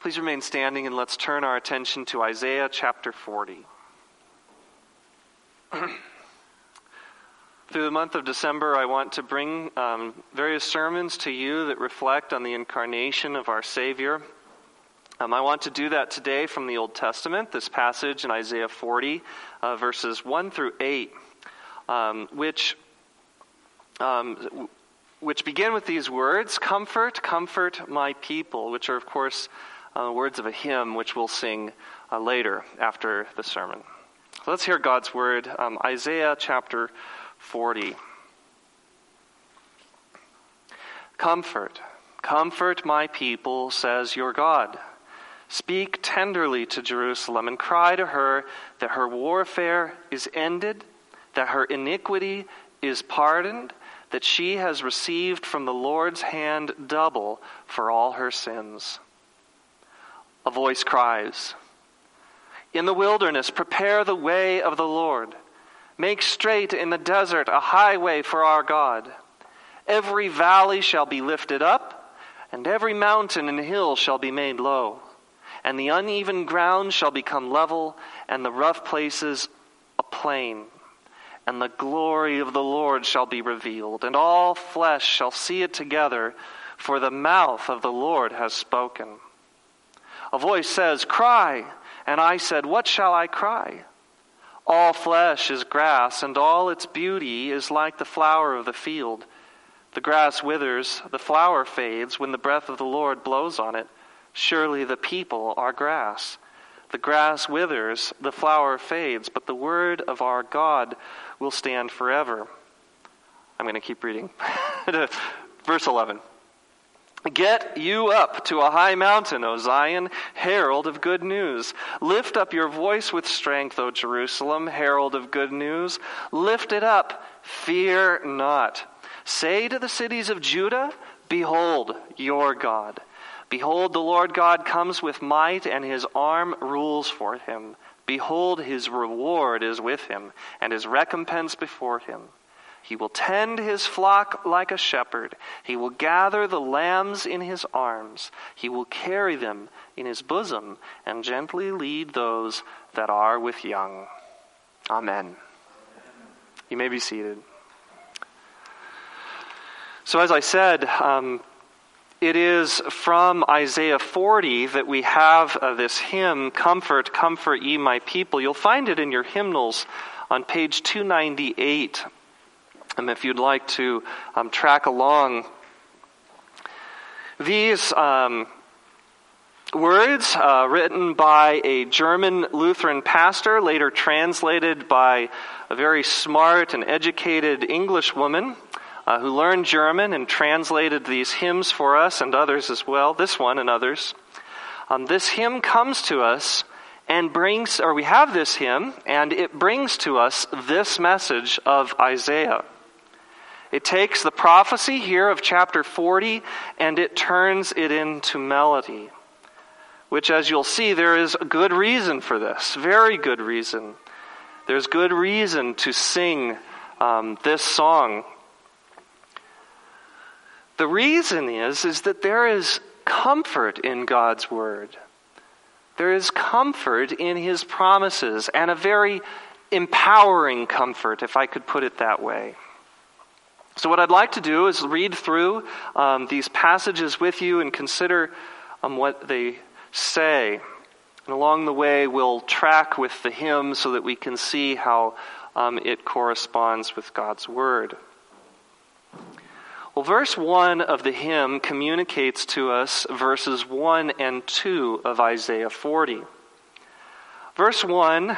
Please remain standing and let's turn our attention to Isaiah chapter 40. Through the month of December, I want to bring various sermons to you that reflect on the incarnation of our Savior. I want to do that today from the Old Testament, this passage in Isaiah 40, verses 1 through 8, which begin with these words, "Comfort, comfort my people," which are, of course, words of a hymn which we'll sing later after the sermon. So let's hear God's word, Isaiah chapter 40. "Comfort, comfort my people, says your God. Speak tenderly to Jerusalem and cry to her that her warfare is ended, that her iniquity is pardoned, that she has received from the Lord's hand double for all her sins." A voice cries, "In the wilderness, prepare the way of the Lord. Make straight in the desert a highway for our God. Every valley shall be lifted up, and every mountain and hill shall be made low. And the uneven ground shall become level, and the rough places a plain. And the glory of the Lord shall be revealed, and all flesh shall see it together, for the mouth of the Lord has spoken." A voice says, "Cry." And I said, "What shall I cry?" All flesh is grass, and all its beauty is like the flower of the field. The grass withers, the flower fades when the breath of the Lord blows on it. Surely the people are grass. The grass withers, the flower fades, but the word of our God will stand forever. I'm going to keep reading. Verse 11. "Get you up to a high mountain, O Zion, herald of good news. Lift up your voice with strength, O Jerusalem, herald of good news. Lift it up, fear not. Say to the cities of Judah, behold your God. Behold, the Lord God comes with might, and his arm rules for him. Behold, his reward is with him, and his recompense before him. He will tend his flock like a shepherd. He will gather the lambs in his arms. He will carry them in his bosom and gently lead those that are with young." Amen. You may be seated. So as I said, it is from Isaiah 40 that we have this hymn, "Comfort, comfort ye my people." You'll find it in your hymnals on page 298. If you'd like to track along, these words written by a German Lutheran pastor, later translated by a very smart and educated English woman who learned German and translated these hymns for us and others as well, this one and others. This hymn comes to us and we have this hymn, and it brings to us this message of Isaiah. It takes the prophecy here of chapter 40 and it turns it into melody, which, as you'll see, there is a good reason for this, very good reason. There's good reason to sing this song. The reason is that there is comfort in God's word. There is comfort in his promises, and a very empowering comfort, if I could put it that way. So what I'd like to do is read through these passages with you and consider what they say. And along the way, we'll track with the hymn so that we can see how it corresponds with God's word. Well, verse 1 of the hymn communicates to us verses 1 and 2 of Isaiah 40. Verse 1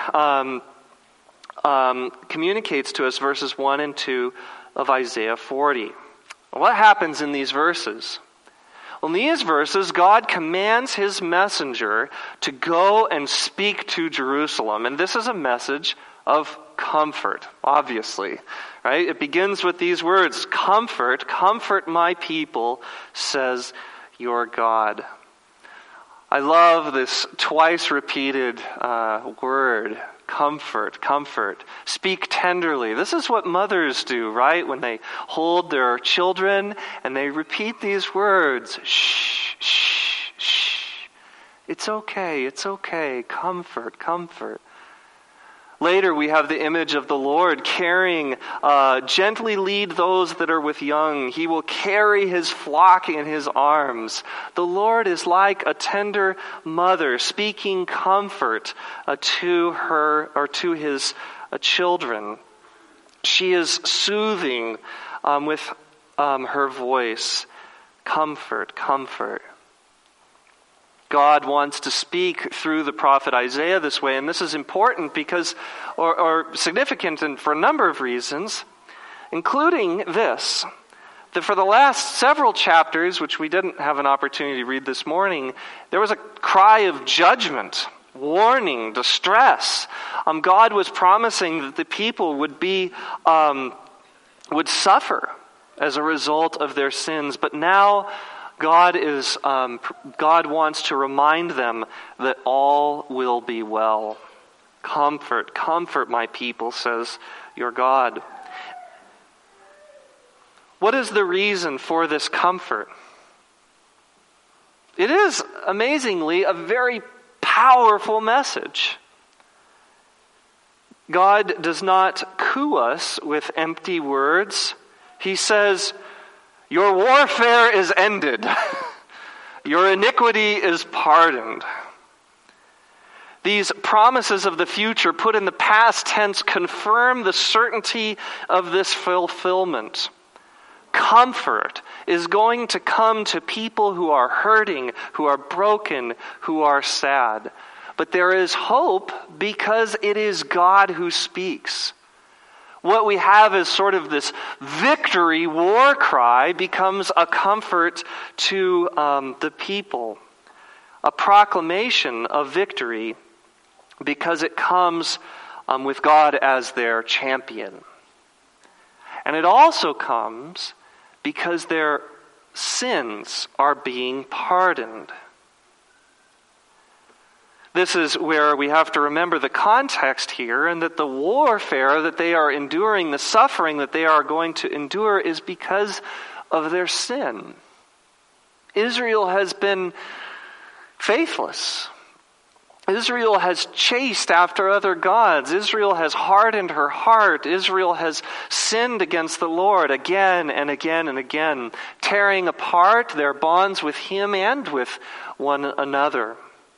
communicates to us verses 1 and 2 of Isaiah 40. What happens in these verses? Well, in these verses, God commands his messenger to go and speak to Jerusalem. And this is a message of comfort, obviously. Right? It begins with these words, "Comfort, comfort my people, says your God." I love this twice repeated word, comfort, comfort. Speak tenderly. This is what mothers do, right? When they hold their children and they repeat these words, shh, shh, shh. It's okay, it's okay. Comfort, comfort. Later, we have the image of the Lord carrying, gently lead those that are with young. He will carry his flock in his arms. The Lord is like a tender mother speaking comfort to her or to his children. She is soothing with her voice. Comfort, comfort. God wants to speak through the prophet Isaiah this way, and this is important because, or significant for a number of reasons, including this, that for the last several chapters, which we didn't have an opportunity to read this morning, there was a cry of judgment, warning, distress. God was promising that the people would suffer as a result of their sins, but now God wants to remind them that all will be well. Comfort, comfort my people, says your God. What is the reason for this comfort? It is, amazingly, a very powerful message. God does not coo us with empty words. He says, your warfare is ended. Your iniquity is pardoned. These promises of the future put in the past tense confirm the certainty of this fulfillment. Comfort is going to come to people who are hurting, who are broken, who are sad. But there is hope because it is God who speaks. What we have is sort of this victory war cry becomes a comfort to the people. A proclamation of victory because it comes with God as their champion. And it also comes because their sins are being pardoned. This is where we have to remember the context here, and that the warfare that they are enduring, the suffering that they are going to endure, is because of their sin. Israel has been faithless. Israel has chased after other gods. Israel has hardened her heart. Israel has sinned against the Lord again and again and again, tearing apart their bonds with Him and with one another.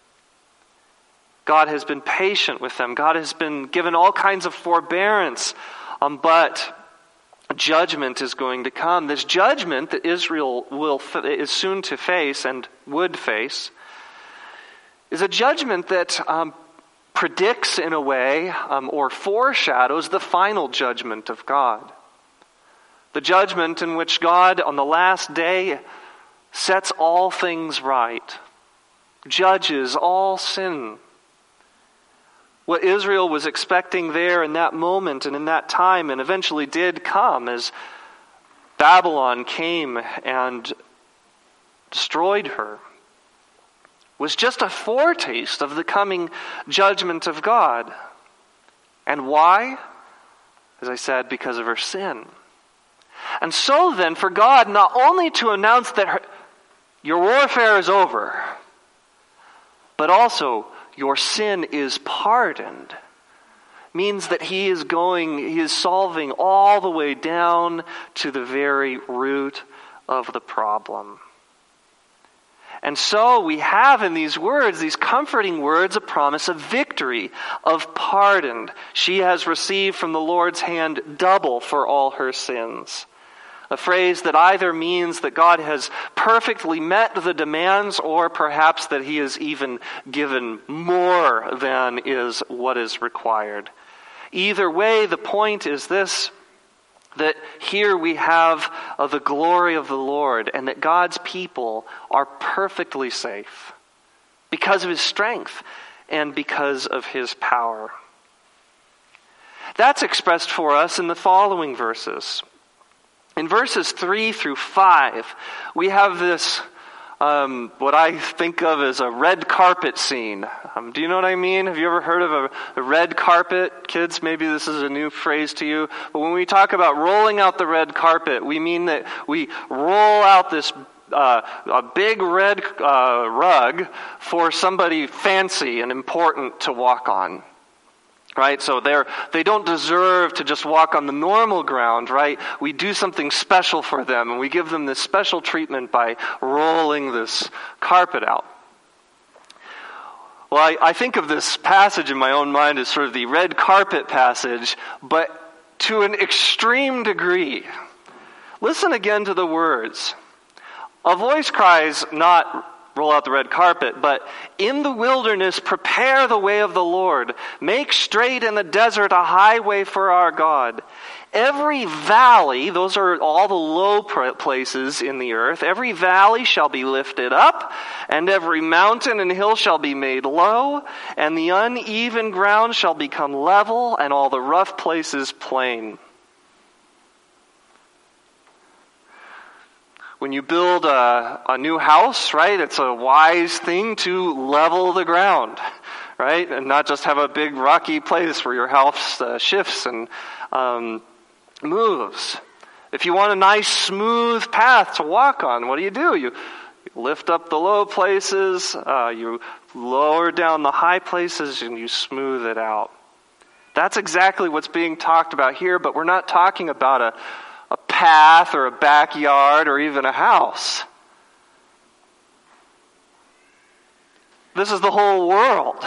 God has been patient with them. God has been given all kinds of forbearance, but judgment is going to come. This judgment that Israel is soon to face and would face is a judgment that predicts in a way or foreshadows the final judgment of God. The judgment in which God on the last day sets all things right, judges all sin. What Israel was expecting there in that moment and in that time, and eventually did come as Babylon came and destroyed her, was just a foretaste of the coming judgment of God. And why? As I said, because of her sin. And so then, for God not only to announce that your warfare is over, but also your sin is pardoned, means that He is solving all the way down to the very root of the problem. And so we have in these words, these comforting words, a promise of victory, of pardon. She has received from the Lord's hand double for all her sins. A phrase that either means that God has perfectly met the demands, or perhaps that He has even given more than is what is required. Either way, the point is this, that here we have the glory of the Lord, and that God's people are perfectly safe because of His strength and because of His power. That's expressed for us in the following verses. In verses 3 through 5, we have this, what I think of as a red carpet scene. Do you know what I mean? Have you ever heard of a red carpet? Kids, maybe this is a new phrase to you. But when we talk about rolling out the red carpet, we mean that we roll out this a big red rug for somebody fancy and important to walk on. Right? So they don't deserve to just walk on the normal ground, right? We do something special for them, and we give them this special treatment by rolling this carpet out. Well, I think of this passage in my own mind as sort of the red carpet passage, but to an extreme degree. Listen again to the words. A voice cries, not roll out the red carpet, but in the wilderness prepare the way of the Lord. Make straight in the desert a highway for our God. Every valley, those are all the low places in the earth, every valley shall be lifted up, and every mountain and hill shall be made low, and the uneven ground shall become level, and all the rough places plain. When you build a new house, right, it's a wise thing to level the ground, right? And not just have a big rocky place where your house shifts and moves. If you want a nice smooth path to walk on, what do? You lift up the low places, you lower down the high places, and you smooth it out. That's exactly what's being talked about here, but we're not talking about a path or a backyard or even a house. This is the whole world.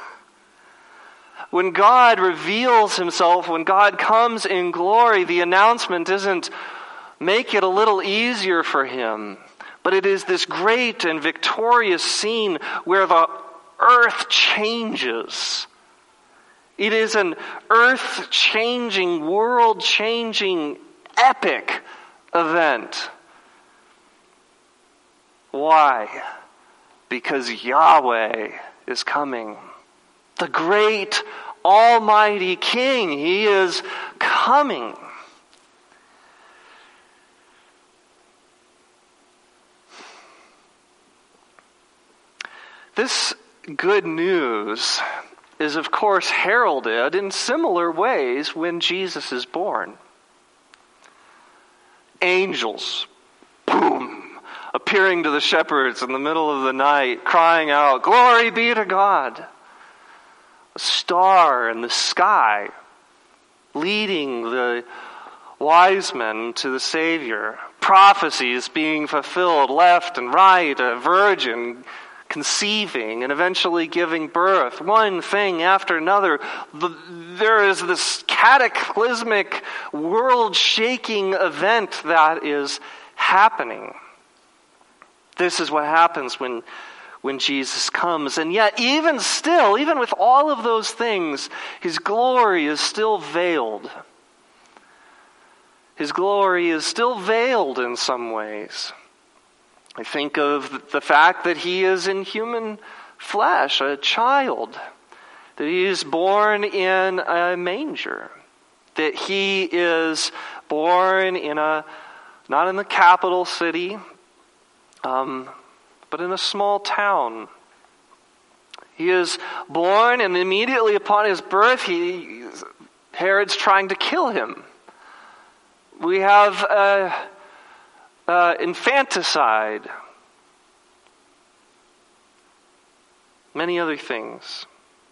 When God reveals himself, when God comes in glory, the announcement isn't make it a little easier for him, but it is this great and victorious scene where the earth changes. It is an earth-changing, world-changing, epic event. Why? Because Yahweh is coming. The great Almighty King, he is coming. This good news is, of course, heralded in similar ways when Jesus is born. Angels, boom, appearing to the shepherds in the middle of the night, crying out, "Glory be to God." A star in the sky, leading the wise men to the Savior. Prophecies being fulfilled left and right, a virgin conceiving and eventually giving birth, one thing after another. There is this cataclysmic, world-shaking event that is happening. This is what happens when Jesus comes. And yet, even still, even with all of those things, his glory is still veiled. His glory is still veiled in some ways. I think of the fact that he is in human flesh, a child, that he is born in a manger, that he is born not in the capital city, but in a small town. He is born, and immediately upon his birth, Herod's trying to kill him. We have infanticide, many other things.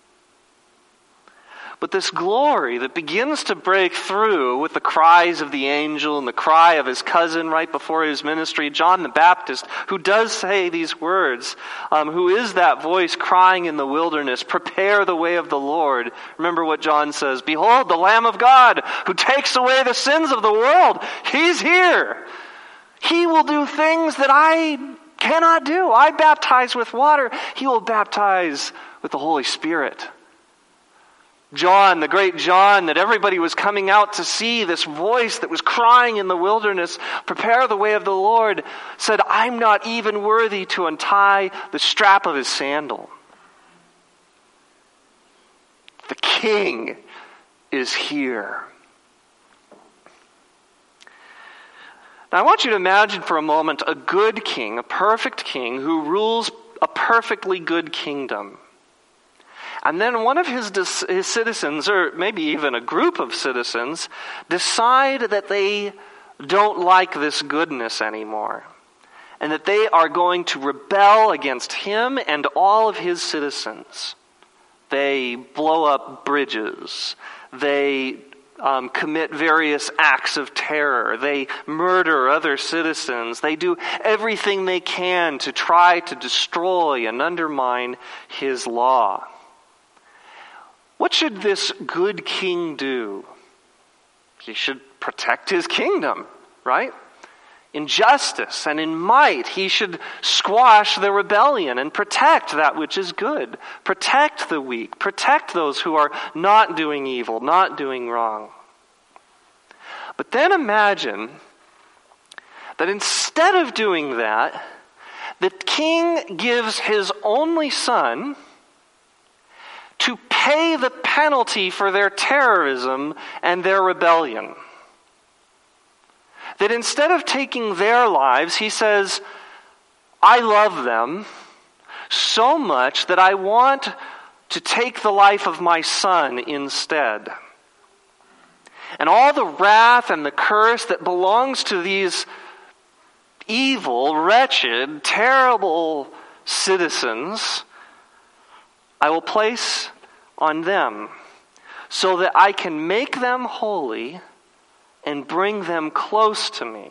But this glory that begins to break through with the cries of the angel and the cry of his cousin right before his ministry, John the Baptist, who does say these words, who is that voice crying in the wilderness, "Prepare the way of the Lord." Remember what John says, "Behold, the Lamb of God who takes away the sins of the world. He's here. He will do things that I cannot do. I baptize with water. He will baptize with the Holy Spirit." John, the great John, that everybody was coming out to see, this voice that was crying in the wilderness, "Prepare the way of the Lord," said, "I'm not even worthy to untie the strap of his sandal." The King is here. Now I want you to imagine for a moment a good king, a perfect king who rules a perfectly good kingdom. And then one of his citizens, or maybe even a group of citizens, decide that they don't like this goodness anymore. and that they are going to rebel against him and all of his citizens. They blow up bridges. They commit various acts of terror. They murder other citizens. They do everything they can to try to destroy and undermine his law. What should this good king do? He should protect his kingdom, right? In justice and in might, he should squash the rebellion and protect that which is good. Protect the weak. Protect those who are not doing evil, not doing wrong. But then imagine that instead of doing that, the king gives his only son to pay the penalty for their terrorism and their rebellion. That instead of taking their lives, he says, I love them so much that I want to take the life of my son instead. And all the wrath and the curse that belongs to these evil, wretched, terrible citizens, I will place on them so that I can make them holy and bring them close to me.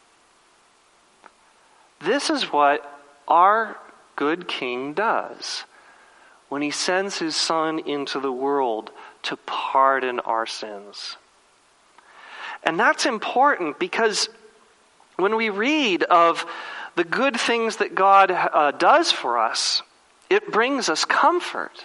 This is what our good king does when he sends his son into the world to pardon our sins. And that's important because when we read of the good things that God does for us, it brings us comfort.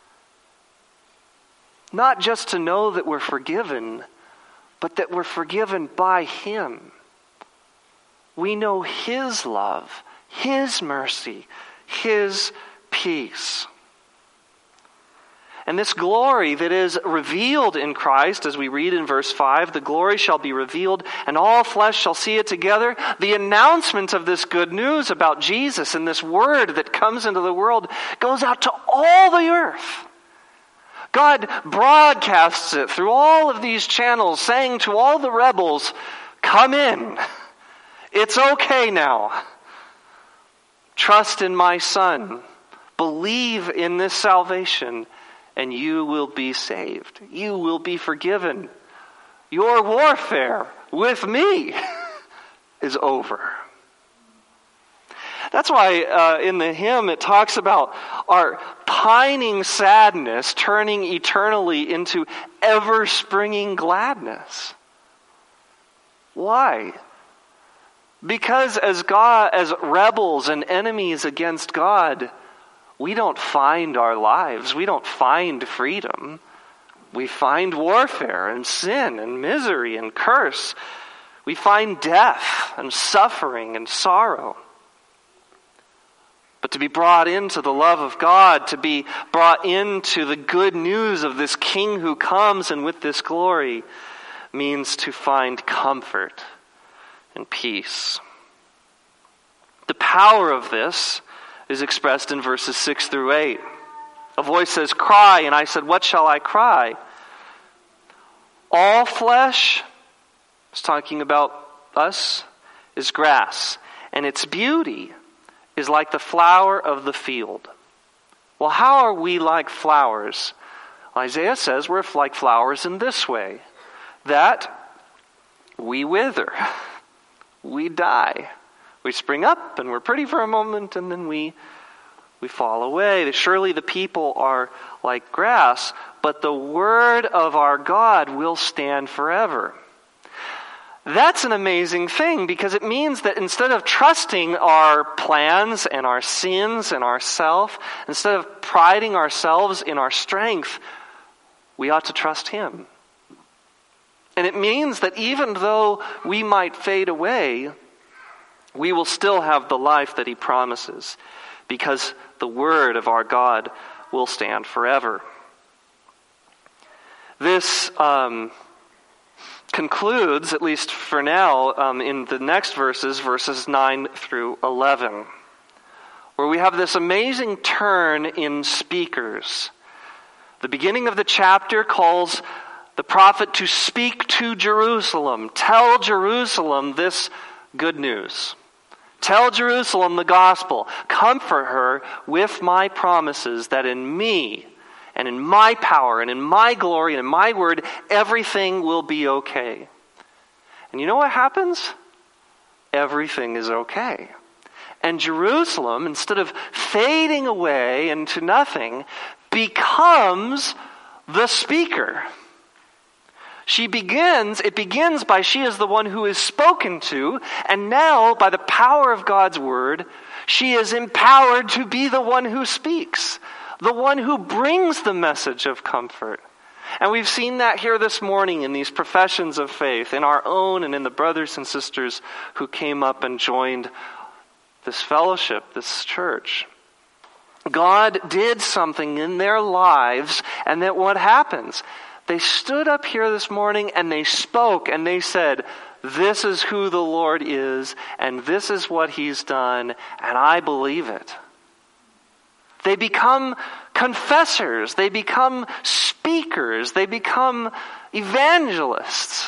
Not just to know that we're forgiven, but that we're forgiven by him. We know his love, his mercy, his peace. And this glory that is revealed in Christ, as we read in verse 5, the glory shall be revealed, and all flesh shall see it together. The announcement of this good news about Jesus and this word that comes into the world goes out to all the earth. God broadcasts it through all of these channels, saying to all the rebels, come in. It's okay now. Trust in my Son. Believe in this salvation, and you will be saved. You will be forgiven. Your warfare with me is over. That's why in the hymn it talks about our pining sadness turning eternally into ever-springing gladness. Why? Because as rebels and enemies against God, we don't find our lives. We don't find freedom. We find warfare and sin and misery and curse. We find death and suffering and sorrow. But to be brought into the love of God, to be brought into the good news of this King who comes and with this glory, means to find comfort and peace. The power of this is expressed in verses 6 through 8. A voice says, cry, and I said, what shall I cry? All flesh, it's talking about us, is grass, and its beauty is like the flower of the field. Well, how are we like flowers? Isaiah says we're like flowers in this way, that we wither, we die. We spring up and we're pretty for a moment and then we fall away. Surely the people are like grass, but the word of our God will stand forever. That's an amazing thing because it means that instead of trusting our plans and our sins and ourself, instead of priding ourselves in our strength, we ought to trust him. And it means that even though we might fade away, we will still have the life that he promises because the word of our God will stand forever. This concludes, at least for now, in the next verses 9 through 11, where we have this amazing turn in speakers. The beginning of the chapter calls the prophet to speak to Jerusalem. Tell Jerusalem this good news. Tell Jerusalem the gospel. Comfort her with my promises that in me and in my power and in my glory and in my word, everything will be okay. And you know what happens? Everything is okay. And Jerusalem, instead of fading away into nothing, becomes the speaker. It begins by she is the one who is spoken to, and now, by the power of God's word, she is empowered to be the one who speaks, the one who brings the message of comfort. And we've seen that here this morning in these professions of faith, in our own and in the brothers and sisters who came up and joined this fellowship, this church. God did something in their lives, and that what happens? They stood up here this morning and they spoke and they said, this is who the Lord is and this is what He's done, and I believe it. They become confessors, they become speakers, they become evangelists.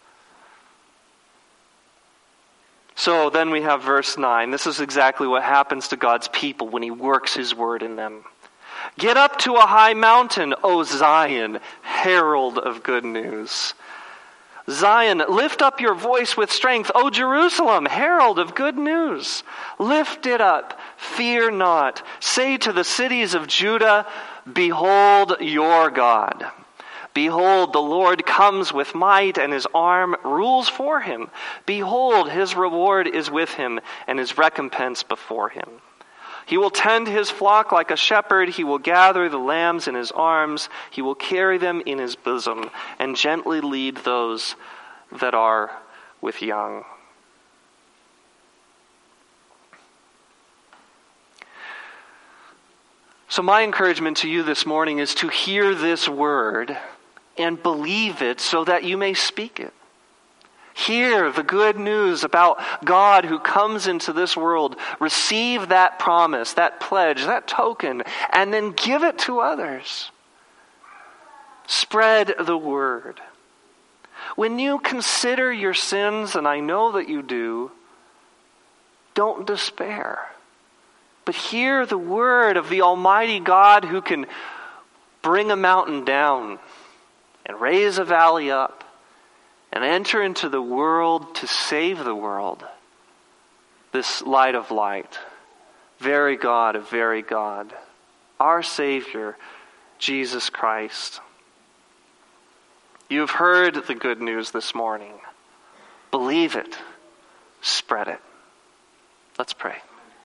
So then we have verse 9. This is exactly what happens to God's people when He works His word in them. Get up to a high mountain, O Zion, herald of good news. Zion, lift up your voice with strength. O Jerusalem, herald of good news. Lift it up, fear not. Say to the cities of Judah, behold your God. Behold, the Lord comes with might, and His arm rules for Him. Behold, His reward is with Him, and His recompense before Him. He will tend His flock like a shepherd. He will gather the lambs in His arms. He will carry them in His bosom and gently lead those that are with young. So my encouragement to you this morning is to hear this word and believe it so that you may speak it. Hear the good news about God who comes into this world. Receive that promise, that pledge, that token, and then give it to others. Spread the word. When you consider your sins, and I know that you do, don't despair. But hear the word of the Almighty God who can bring a mountain down and raise a valley up and enter into the world to save the world. This light of light, very God of very God, our Savior, Jesus Christ. You've heard the good news this morning. Believe it. Spread it. Let's pray.